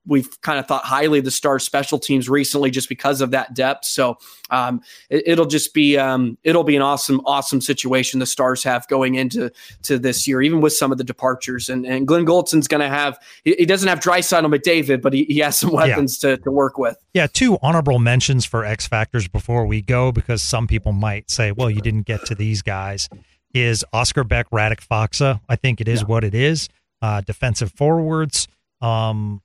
we've kind of thought highly of the Stars special teams recently just because of that depth. So um, it, it'll just be um, it'll be an awesome, awesome situation the Stars have going into to this year, even with some of the departures. And, and Glenn Gulson's going to have he, he doesn't have Draisaitl McDavid, but he, he has some weapons yeah. to, to work with. Yeah, two honorable mentions for X Factors before we go, because some people might say, well, you didn't get to these guys, is Oscar Beck, Radek Faksa. I think it is yeah. what it is. Uh, defensive forwards. Um,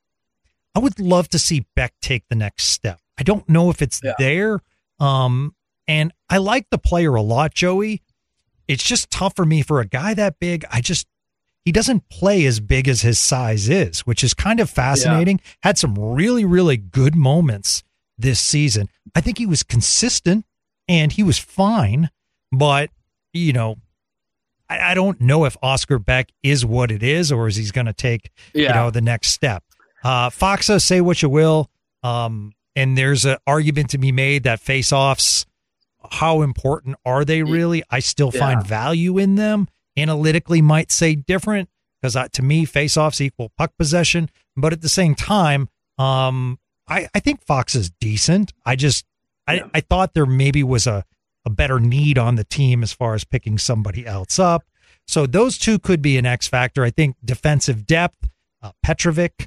I would love to see Beck take the next step. I don't know if it's yeah. there. Um, and I like the player a lot, Joey. It's just tough for me for a guy that big. I just, he doesn't play as big as his size is, which is kind of fascinating. Yeah. Had some really, really good moments this season. I think he was consistent and he was fine, but you know, I, I don't know if Oscar Beck is what it is, or is he's going to take, yeah. you know, the next step. Uh, Faksa, say what you will, um, and there's an argument to be made that face-offs, how important are they really? I still yeah. find value in them. Analytically might say different, because uh, to me, face-offs equal puck possession. But at the same time, um, I, I think Faksa's decent. I just yeah. I, I thought there maybe was a, a better need on the team as far as picking somebody else up. So those two could be an X factor. I think defensive depth, uh, Petrovic,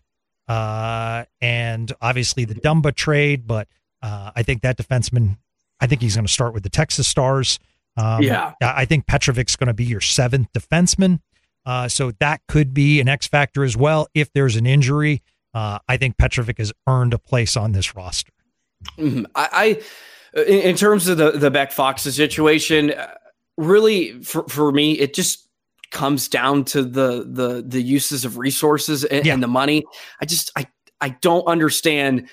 Uh, and obviously the Dumba trade, but uh, I think that defenseman, I think he's going to start with the Texas Stars. Um, yeah. I think Petrovic's going to be your seventh defenseman. Uh, so that could be an X factor as well. If there's an injury, uh, I think Petrovic has earned a place on this roster. Mm-hmm. I, I, in terms of the, the Beck Faksa situation, really for, for me, it just comes down to the the the uses of resources and, yeah. and the money. I just I I don't understand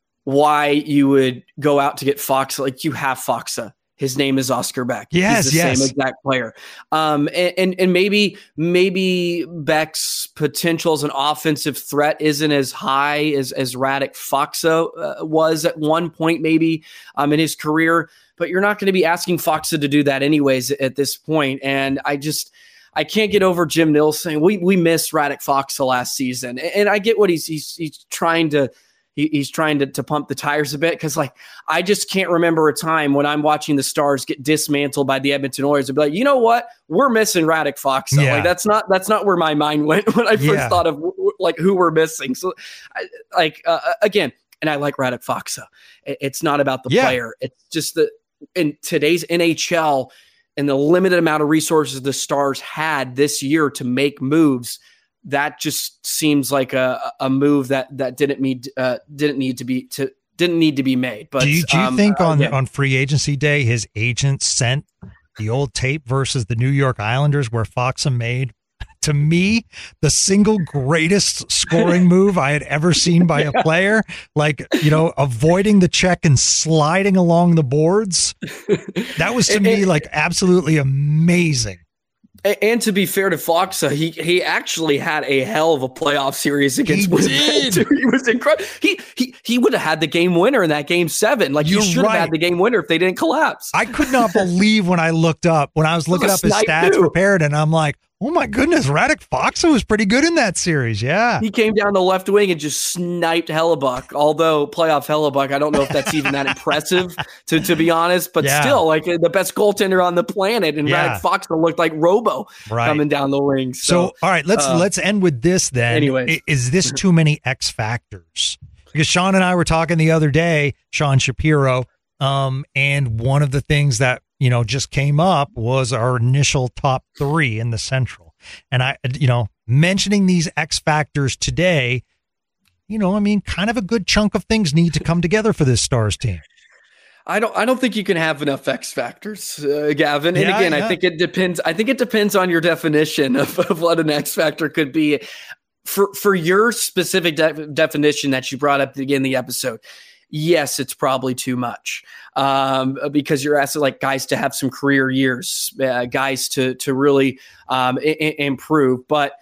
why you would go out to get Faksa. Like, you have Faksa. His name is Oscar Beck. Yes, He's the yes. same exact player. Um, and, and and maybe maybe Beck's potential as an offensive threat isn't as high as as Radek Faksa uh, was at one point, maybe um, in his career. But you're not going to be asking Faksa to do that anyways at this point. And I just. I can't get over Jim Nils saying we we missed Radek Faksa last season, and I get what he's he's he's trying to he, he's trying to, to pump the tires a bit, because like I just can't remember a time when I'm watching the Stars get dismantled by the Edmonton Oilers and be like, you know what, we're missing Radek Faksa. Yeah. Like that's not that's not where my mind went when I first yeah. thought of like who we're missing. So I, like uh, again, and I like Radek Faksa. It's not about the yeah. player. It's just that in today's N H L. And the limited amount of resources the Stars had this year to make moves, that just seems like a, a move that that didn't need uh, didn't need to be to didn't need to be made. But do you, do you um, think on uh, yeah. on free agency day his agent sent the old tape versus the New York Islanders where Faksa made, to me, the single greatest scoring move I had ever seen by yeah. a player, like, you know, avoiding the check and sliding along the boards. That was to and, me and, like absolutely amazing. And to be fair to Faksa, he he actually had a hell of a playoff series against he Winnipeg. Did. He was incredible. He he he would have had the game winner in that game seven. Like, You're he should right. have had the game winner if they didn't collapse. I could not believe when I looked up, when I was looking up his stats too. prepared, and I'm like, oh my goodness, Radek Faksa was pretty good in that series. Yeah. He came down the left wing and just sniped Hellebuck. Although playoff Hellebuck, I don't know if that's even that impressive, to, to be honest. But yeah. still, like the best goaltender on the planet. And yeah. Radek Faksa looked like Robo right. coming down the wing. So, so all right, let's uh, let's end with this then. Anyways. Is this too many X factors? Because Sean and I were talking the other day, Sean Shapiro, um, and one of the things that you know, just came up was our initial top three in the Central. And I, you know, mentioning these X factors today, you know, I mean, kind of a good chunk of things need to come together for this Stars team. I don't, I don't think you can have enough X factors, uh, Gavin. And yeah, again, yeah. I think it depends. I think it depends on your definition of, of what an X factor could be. For, for your specific de- definition that you brought up at the beginning of the episode, yes, it's probably too much, um, because you're asking like guys to have some career years, uh, guys to to really um, I- I improve. But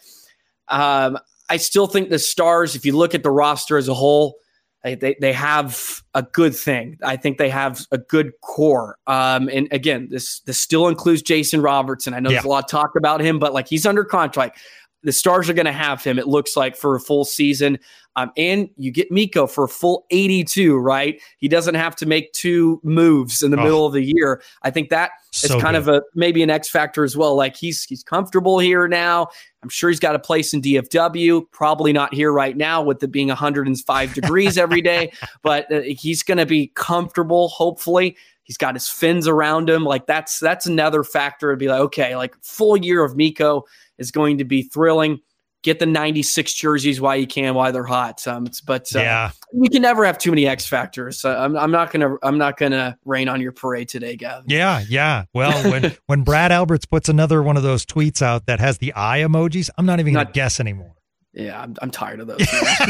um, I still think the Stars, if you look at the roster as a whole, they they, they have a good thing. I think they have a good core. Um, and again, this this still includes Jason Robertson. I know yeah. there's a lot of talk about him, but like he's under contract. the Stars are going to have him, it looks like, for a full season. Um, and you get Mikko for a full eighty-two, right? He doesn't have to make two moves in the oh. middle of the year. I think that so is kind good. of a maybe an X factor as well. Like he's he's comfortable here now. I'm sure he's got a place in D F W. Probably not here right now with it being one hundred five degrees every day, but uh, he's going to be comfortable, hopefully. He's got his fins around him. Like that's that's another factor to be like, okay, like full year of Mikko is going to be thrilling. Get the ninety-six jerseys while you can, while they're hot. Um, it's, but uh, yeah, you can never have too many X factors. Uh, I'm, I'm not gonna I'm not gonna rain on your parade today, Gavin. Yeah, yeah. Well, when when Brad Alberts puts another one of those tweets out that has the eye emojis, I'm not even gonna not, guess anymore. Yeah, I'm, I'm tired of those.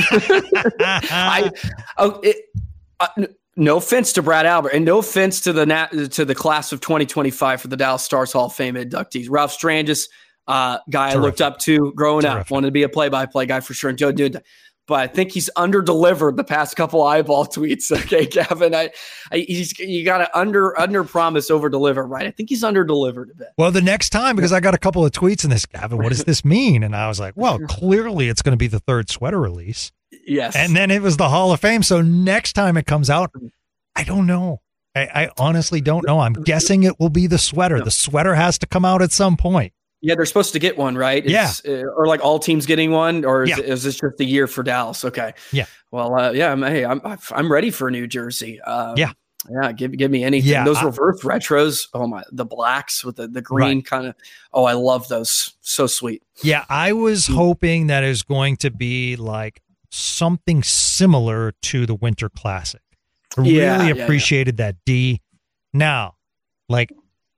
I oh it. Uh, No offense to Brad Albert, and no offense to the nat- to the class of twenty twenty-five for the Dallas Stars Hall of Fame inductees. Ralph Strangis, uh, guy Terrific. I looked up to growing Terrific. up, wanted to be a play-by-play guy for sure. And Joe did, but I think he's under-delivered the past couple eyeball tweets. Okay, Gavin, I, I he's you got to under under promise, over deliver, right? I think he's under-delivered a bit. Well, the next time, because I got a couple of tweets in this, Gavin, what does this mean? And I was like, well, clearly it's going to be the third sweater release. Yes, and then it was the Hall of Fame. So next time it comes out, I don't know. I, I honestly don't know. I'm guessing it will be the sweater. No. The sweater has to come out at some point. Yeah, they're supposed to get one, right? It's, yeah. Uh, or like all teams getting one, or is, yeah. is this just the year for Dallas? Okay. Yeah. Well, uh, yeah, I'm, hey, I'm I'm ready for a new jersey. Um, yeah. Yeah, give give me anything. Yeah, those I, reverse retros, oh my, the blacks with the, the green right. kind of, oh, I love those. So sweet. Yeah, I was hoping that it was going to be like something similar to the Winter Classic. I yeah, really yeah, appreciated yeah. that D. Now, like,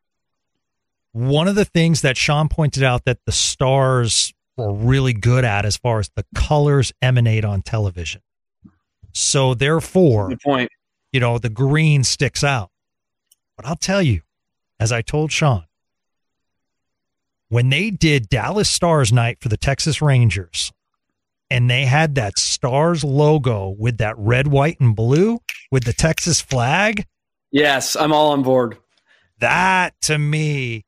one of the things that Sean pointed out that the Stars were really good at as far as the colors emanate on television. So therefore, good point. You know, the green sticks out. But I'll tell you, as I told Sean, when they did Dallas Stars night for the Texas Rangers, and they had that Stars logo with that red, white, and blue with the Texas flag. Yes, I'm all on board. That, to me.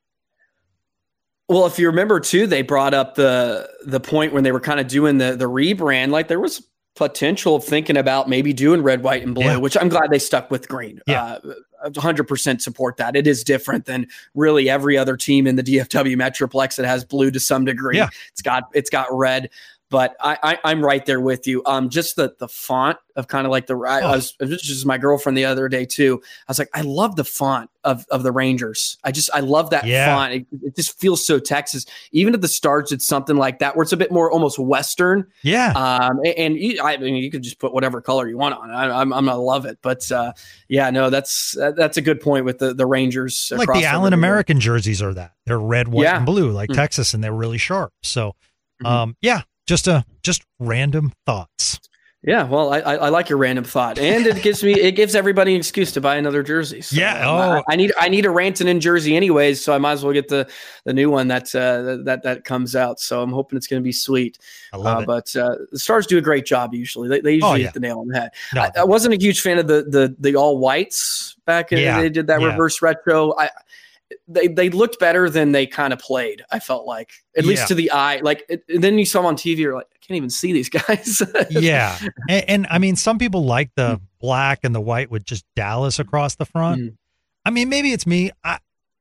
Well, if you remember, too, they brought up the the point when they were kind of doing the, the rebrand. Like, there was potential of thinking about maybe doing red, white, and blue, yeah. which I'm glad they stuck with green. Yeah. Uh, one hundred percent support that. It is different than really every other team in the D F W Metroplex that has blue to some degree. Yeah. It's got it's got red. But I, I, I'm right there with you. Um, just the the font of kind of like the I, oh. I was, it was just my girlfriend the other day too. I was like, I love the font of of the Rangers. I just I love that yeah. font. It, it just feels so Texas. Even if the Stars did something like that, where it's a bit more almost Western. Yeah. Um, and, and you, I mean, you could just put whatever color you want on it. I, I'm I'm gonna love it. But uh, yeah, no, that's that's a good point with the the Rangers. Like the Allen American jerseys are that they're red, white, yeah. and blue, like mm-hmm. Texas, and they're really sharp. So, um, mm-hmm. yeah. Just a just random thoughts. Yeah, well, I, I I like your random thought, and it gives me it gives everybody an excuse to buy another jersey. So, yeah, um, oh, I, I need I need a Rantanen jersey anyways, so I might as well get the the new one that uh, that that comes out. So I'm hoping it's going to be sweet. I love uh, it. But uh, the Stars do a great job usually. They, they usually oh, yeah. hit the nail on the head. No, I, I wasn't a huge fan of the the the all whites back in yeah, they did that yeah. reverse retro. I. They they looked better than they kind of played. I felt like, at yeah. least to the eye. Like, it, and then you saw them on T V, you're like, I can't even see these guys. yeah, and, and I mean, some people like the mm. black and the white with just Dallas across the front. Mm. I mean, maybe it's me. I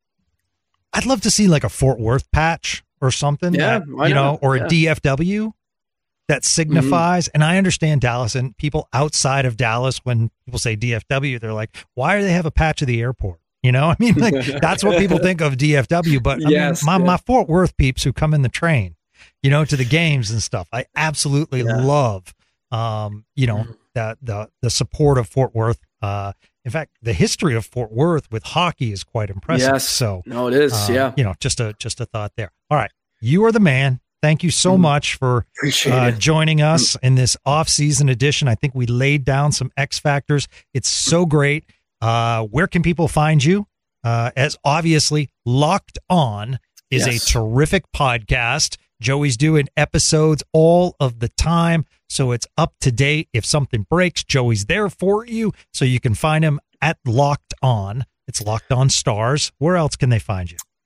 I'd love to see like a Fort Worth patch or something. Yeah, that, you know, or yeah. a D F W that signifies. Mm-hmm. And I understand Dallas and people outside of Dallas. When people say D F W, they're like, why do they have a patch of the airport? You know, I mean, like that's what people think of D F W, but I yes, mean, my, yeah. my Fort Worth peeps who come in the train, you know, to the games and stuff. I absolutely yeah. love, um, you know, mm-hmm. the, the, the support of Fort Worth. Uh, in fact, the history of Fort Worth with hockey is quite impressive. Yes. So no, it is. uh, yeah. You know, just a, just a thought there. All right. You are the man. Thank you so mm-hmm. much for uh, joining us in this off-season edition. I think we laid down some X factors. It's so great. Uh, where can people find you? Uh, as obviously Locked On is yes. a terrific podcast. Joey's doing episodes all of the time, so it's up to date. If something breaks, Joey's there for you, so you can find him at Locked On. It's Locked On Stars. Where else can they find you?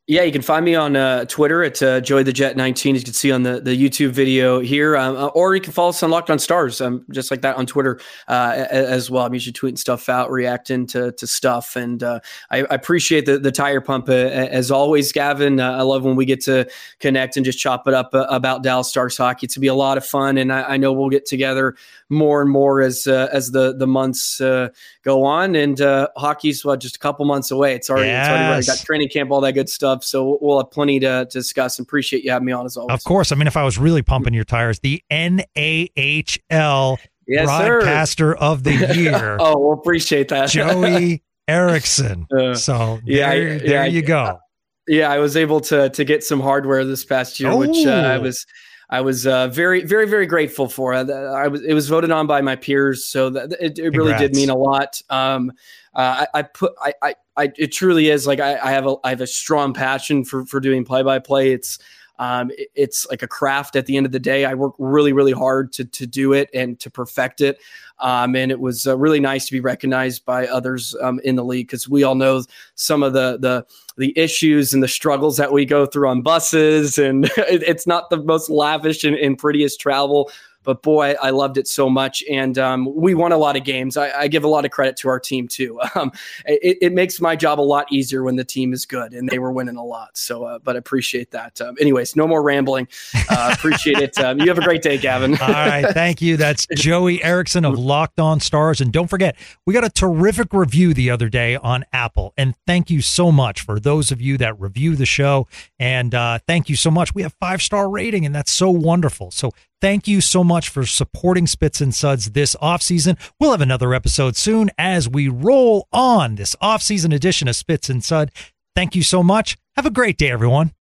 Yeah, you can find me on uh, Twitter at uh, Joey the Jet nineteen, as you can see on the, the YouTube video here, um, or you can follow us on Locked on Stars, um, just like that on Twitter uh, as well. I'm usually tweeting stuff out, reacting to to stuff, and uh, I, I appreciate the, the tire pump uh, as always, Gavin. Uh, I love when we get to connect and just chop it up uh, about Dallas Stars hockey. It's to be a lot of fun, and I, I know we'll get together more and more as uh, as the the months uh, go on, and uh, hockey's what just a couple months away. It's already yes. it's already already got training camp, all that good stuff. So we'll have plenty to, to discuss, and appreciate you having me on as always. Of course. I mean, if I was really pumping your tires, the N A H L yes, broadcaster sir. of the year. Oh, we'll appreciate that. Joey Erickson. Uh, so yeah, there, I, there yeah, you go. Yeah, I was able to to get some hardware this past year, oh. which uh, I was I was uh, very, very, very grateful for. I, I was it was voted on by my peers, so that it, it really did mean a lot. Um, uh, I, I put I, I I it truly is like I, I have a I have a strong passion for for doing play by play. It's um it, it's like a craft at the end of the day. I work really really hard to to do it and to perfect it. Um, and it was uh, really nice to be recognized by others um, in the league, because we all know some of the the the issues and the struggles that we go through on buses, and it, it's not the most lavish and, and prettiest travel. But boy, I loved it so much, and um, we won a lot of games. I, I give a lot of credit to our team too. Um, it, it makes my job a lot easier when the team is good, and they were winning a lot. So, uh, but I appreciate that. Um, anyways, no more rambling. Uh, appreciate it. Um, you have a great day, Gavin. All right, thank you. That's Joey Erickson of Locked On Stars, and don't forget, we got a terrific review the other day on Apple, and thank you so much for those of you that review the show, and uh, thank you so much. We have five star rating, and that's so wonderful. So. Thank you so much for supporting Spits and Suds this offseason. We'll have another episode soon as we roll on this offseason edition of Spits and Sud. Thank you so much. Have a great day, everyone.